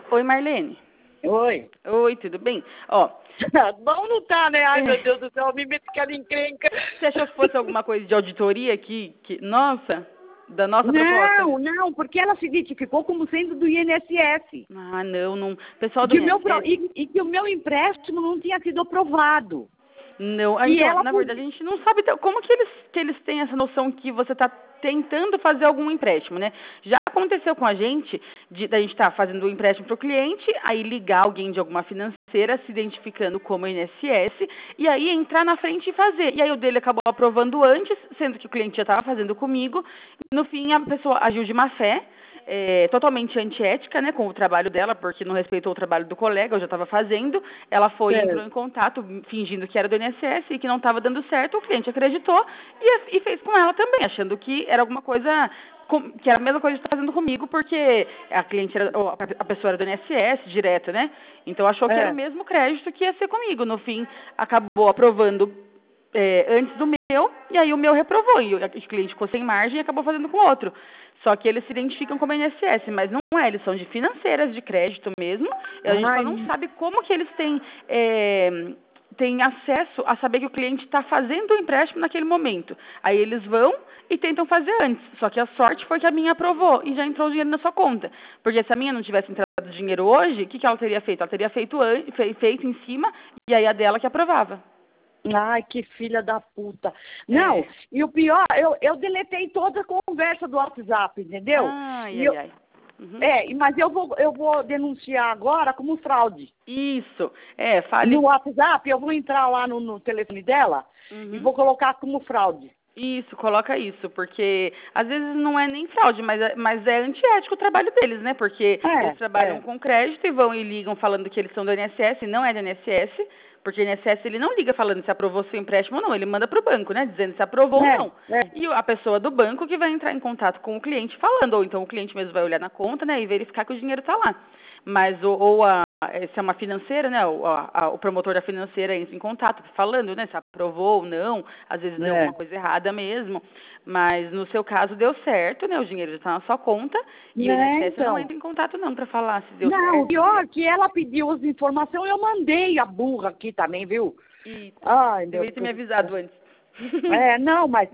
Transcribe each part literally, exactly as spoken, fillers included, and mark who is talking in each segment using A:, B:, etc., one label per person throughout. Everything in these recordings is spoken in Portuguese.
A: Oi, Marlene.
B: Oi.
A: Oi, tudo bem? Ó,
B: Bom não tá, né? Ai, meu Deus do céu, me meto aquela encrenca.
A: você achou que fosse alguma coisa de auditoria aqui? Que, nossa, da nossa proposta?
B: Não, não, porque ela se identificou como sendo do I N S S.
A: Ah, não, não. Pessoal do
B: Que o meu, pro-
A: I N S S,
B: e, e que o meu empréstimo não tinha sido aprovado.
A: não. Ah,
B: E
A: então,
B: ela
A: na
B: podia.
A: verdade, a gente não sabe t- como que eles, que eles têm essa noção que você está tentando fazer algum empréstimo, né? Já aconteceu com a gente, de, da gente estar fazendo um empréstimo para o cliente, aí ligar alguém de alguma financeira, se identificando como I N S S, e aí entrar na frente e fazer. E aí o dele acabou aprovando antes, sendo que o cliente já estava fazendo comigo. E no fim, a pessoa agiu de má fé, é, totalmente antiética, né, com o trabalho dela, porque não respeitou o trabalho do colega, eu já estava fazendo. Ela foi e entrou em contato, fingindo que era do I N S S e que não estava dando certo. O cliente acreditou e, e fez com ela também, achando que era alguma coisa, com- que era a mesma coisa que está fazendo comigo, porque a cliente era, ou a a pessoa era do I N S S direto, né? Então achou que era
B: É.
A: o mesmo crédito que ia ser comigo. No fim, acabou aprovando é, antes do meu, e aí o meu reprovou, e o o cliente ficou sem margem e acabou fazendo com outro. Só que eles se identificam como I N S S, mas não é, eles são de financeiras de crédito mesmo, e a gente só
B: Ai,
A: não sabe como que eles têm, é, têm acesso a saber que o cliente está fazendo o empréstimo naquele momento. Aí eles vão e tentam fazer antes, só que a sorte foi que a minha aprovou e já entrou o dinheiro na sua conta. Porque se a minha não tivesse entrado dinheiro hoje, o que, que ela teria feito? Ela teria feito, an- fe- feito em cima, e aí a dela que aprovava.
B: ai, que filha da puta. Não,
A: É.
B: e o pior, eu, eu deletei toda a conversa do WhatsApp, entendeu?
A: Ai,
B: E
A: ai,
B: eu,
A: ai. Uhum.
B: é, mas eu vou, eu vou denunciar agora como fraude.
A: Isso. É, fale.
B: No WhatsApp, eu vou entrar lá no, no telefone dela e
A: Uhum.
B: vou colocar como fraude.
A: Isso, coloca isso, porque às vezes não é nem fraude, mas é, mas é antiético o trabalho deles, né? Porque
B: É,
A: eles trabalham
B: é.
A: com crédito e vão e ligam falando que eles são do I N S S, e não é do I N S S, porque o I N S S ele não liga falando se aprovou seu empréstimo ou não, ele manda para o banco, né? Dizendo se aprovou ou
B: É,
A: não.
B: é.
A: E a pessoa do banco que vai entrar em contato com o cliente falando, ou então o cliente mesmo vai olhar na conta, né, e verificar que o dinheiro está lá. Mas ou, ou a se é uma financeira, né? O, a, a, o promotor da financeira entra em contato falando, né? Se aprovou ou não, às vezes deu
B: É.
A: alguma coisa errada mesmo. Mas no seu caso deu certo, né? O dinheiro já está na sua conta e o
B: Né,
A: I N S S não
B: então.
A: entra em contato não para falar se deu
B: Não, o
A: certo.
B: pior é que ela pediu as informações, eu mandei a burra aqui também, viu?
A: E
B: Ai, meu
A: deveria ter me
B: Deus.
A: avisado antes.
B: É, não, mas.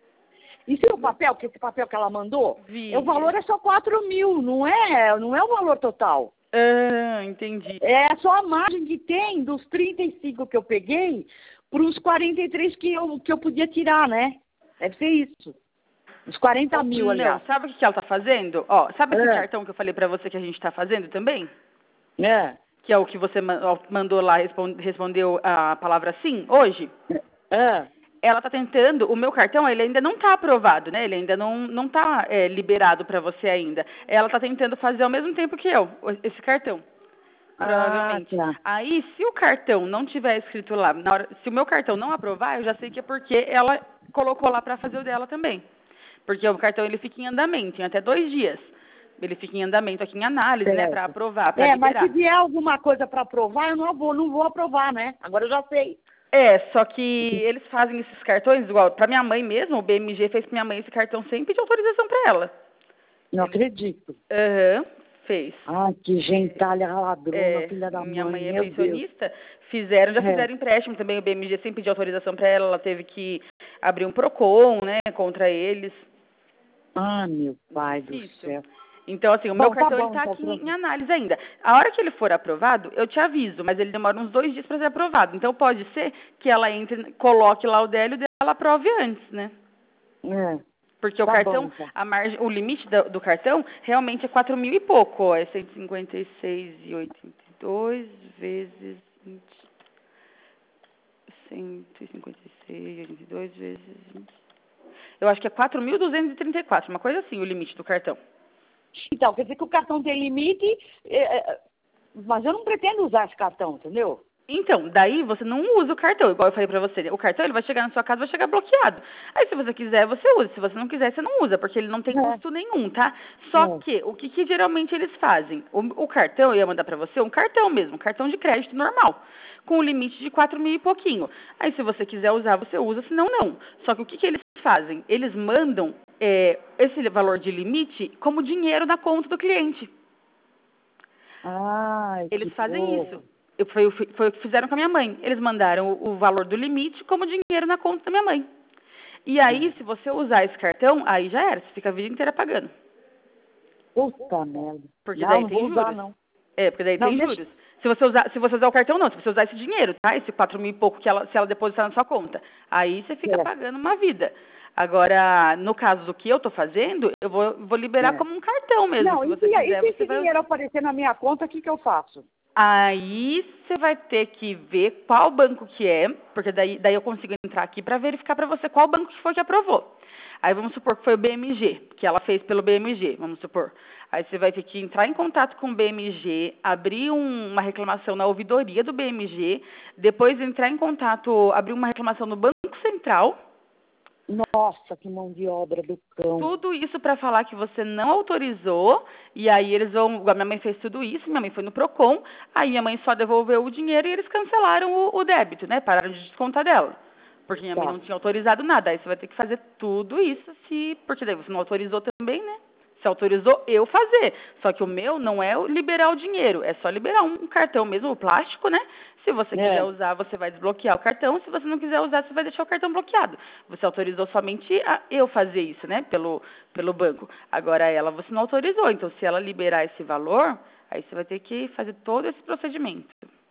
B: E se o papel, que esse papel que ela mandou,
A: Vi.
B: é, o valor é só quatro mil, não é, não é o valor total.
A: Ah, entendi.
B: É só a margem que tem dos trinta e cinco que eu peguei para os quarenta e três que eu, que eu podia tirar, né? Deve ser isso. Os quarenta mil,
A: Não,
B: aliás.
A: sabe o que que ela tá fazendo? Ó, sabe esse
B: É.
A: cartão que eu falei pra você que a gente tá fazendo também?
B: É.
A: Que é o que você ma- ó, mandou lá, respon- respondeu a palavra sim hoje?
B: É.
A: Ela está tentando, o meu cartão, ele ainda não está aprovado, né? Ele ainda não não está é, liberado para você ainda. Ela está tentando fazer ao mesmo tempo que eu, o- esse cartão,
B: Ah,
A: provavelmente.
B: tá.
A: Aí, se o cartão não tiver escrito lá, na hora, se o meu cartão não aprovar, eu já sei que é porque ela colocou lá para fazer o dela também. Porque o cartão ele fica em andamento, em até dois dias. Ele fica em andamento aqui em análise, né? Para
B: Certo.
A: aprovar, para
B: É, mas se
A: liberar.
B: vier alguma coisa para aprovar, eu não vou, não vou aprovar, né? Agora eu já sei.
A: É, só que eles fazem esses cartões igual para minha mãe mesmo, o B M G fez para minha mãe esse cartão sem pedir autorização para ela.
B: Não
A: Ele-
B: acredito.
A: Aham, fez.
B: Ah, que gentalha ladrona,
A: É,
B: filha da
A: minha
B: mãe,
A: mãe é
B: meu Deus.
A: pensionista, fizeram, já
B: É.
A: fizeram empréstimo também, o B M G sem pedir autorização para ela, ela teve que abrir um PROCON, né, contra eles.
B: Ah, meu pai do
A: Difícil.
B: céu.
A: Então, assim, o
B: Bom,
A: meu
B: tá
A: cartão
B: bom,
A: ele tá
B: então,
A: aqui
B: pronto.
A: em análise ainda. A hora que ele for aprovado, eu te aviso, mas ele demora uns dois dias para ser aprovado. Então, pode ser que ela entre, coloque lá o dela e ela aprove antes, né?
B: É.
A: Porque o
B: Tá
A: cartão,
B: bom, então.
A: a margem, o limite do, do cartão realmente é quatro mil e pouco, ó, é cento e cinquenta e seis e oitenta e dois vezes vinte, cento e cinquenta e seis e oitenta e dois vezes vinte. Eu acho que é quatro mil duzentos e trinta e quatro, uma coisa assim, o limite do cartão.
B: Então, quer dizer que o cartão tem limite, é, é, mas eu não pretendo usar esse cartão, entendeu?
A: Então, daí você não usa o cartão, igual eu falei pra você. O cartão ele vai chegar na sua casa, vai chegar bloqueado. Aí se você quiser, você usa. Se você não quiser, você não usa, porque ele não tem
B: É.
A: custo nenhum, tá? Só
B: É.
A: que, o que, que geralmente eles fazem? O, o cartão, eu ia mandar pra você, um cartão mesmo, um cartão de crédito normal, com o limite de quatro mil e pouquinho. Aí se você quiser usar, você usa, senão não. Só que o que, que eles fazem? Eles mandam é, esse valor de limite como dinheiro na conta do cliente.
B: Ai,
A: Eles
B: que
A: fazem
B: bom.
A: isso. Eu, foi, foi o que fizeram com a minha mãe. Eles mandaram o, o valor do limite como dinheiro na conta da minha mãe. E aí, se você usar esse cartão, aí já era. Você fica a vida inteira pagando.
B: Puta merda.
A: Porque
B: Não,
A: daí
B: não
A: tem
B: vou
A: juros.
B: usar, não.
A: É, porque daí
B: Não,
A: tem
B: deixa...
A: juros. Se você usar, se você usar o cartão, não. Se você usar esse dinheiro, tá? Esse quatro mil e pouco que ela, se ela depositar na sua conta. Aí você fica
B: É.
A: pagando uma vida. Agora, no caso do que eu tô fazendo, eu vou, vou liberar
B: É.
A: como um cartão mesmo.
B: Não,
A: Se
B: e
A: você
B: se, e
A: quiser,
B: se
A: você
B: esse
A: vai...
B: dinheiro aparecer na minha conta, o que, que eu faço?
A: Aí você vai ter que ver qual banco que é, porque daí, daí eu consigo entrar aqui para verificar para você qual banco que foi que aprovou. Aí vamos supor que foi o B M G, que ela fez pelo B M G, vamos supor. Aí você vai ter que entrar em contato com o B M G, abrir um, uma reclamação na ouvidoria do B M G, depois entrar em contato, abrir uma reclamação no Banco Central.
B: Nossa, que mão de obra do cão.
A: Tudo isso para falar que você não autorizou, e aí eles vão... A minha mãe fez tudo isso, minha mãe foi no Procon, aí minha mãe só devolveu o dinheiro e eles cancelaram o, o débito, né? Pararam de descontar dela. Porque minha mãe
B: Tá.
A: não tinha autorizado nada. Aí você vai ter que fazer tudo isso, se... porque daí você não autorizou também, né? Você autorizou eu fazer. Só que o meu não é liberar o dinheiro, é só liberar um cartão mesmo, o plástico, né? Se você
B: É.
A: quiser usar, você vai desbloquear o cartão. Se você não quiser usar, você vai deixar o cartão bloqueado. Você autorizou somente a eu fazer isso, né? Pelo, pelo banco. Agora ela, você não autorizou. Então, se ela liberar esse valor, aí você vai ter que fazer todo esse procedimento.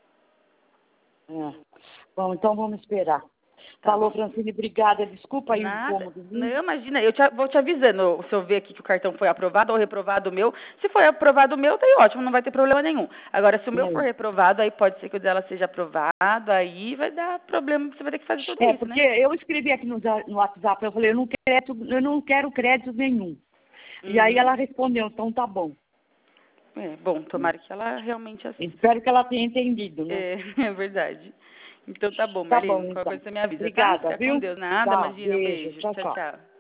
B: É. Bom, então vamos esperar.
A: Tá
B: Falou,
A: bom.
B: Francine, obrigada. Desculpa aí o
A: Nada.
B: incômodo, viu?
A: Não, imagina, eu te, vou te avisando se eu ver aqui que o cartão foi aprovado ou reprovado o meu. Se for aprovado o meu, tá aí ótimo, não vai ter problema nenhum. Agora, se o meu
B: É.
A: for reprovado, aí pode ser que o dela seja aprovado, aí vai dar problema, você vai ter que fazer tudo
B: É,
A: isso,
B: porque
A: né?
B: eu escrevi aqui no, no WhatsApp, eu falei, eu não, quero, eu não quero crédito nenhum. E aí
A: Uhum.
B: ela respondeu, então tá bom.
A: É, bom, tomara que ela realmente assista.
B: Espero que ela tenha entendido, né?
A: É, é verdade. Então tá bom,
B: Tá bom,
A: Marlene, qualquer
B: então.
A: coisa você me avisa, tá?
B: Obrigada,
A: Fica com
B: viu?
A: Deus. Nada,
B: Tá,
A: imagina, um
B: beijo.
A: beijo.
B: Tchau,
A: Tchau,
B: tchau.
A: tchau.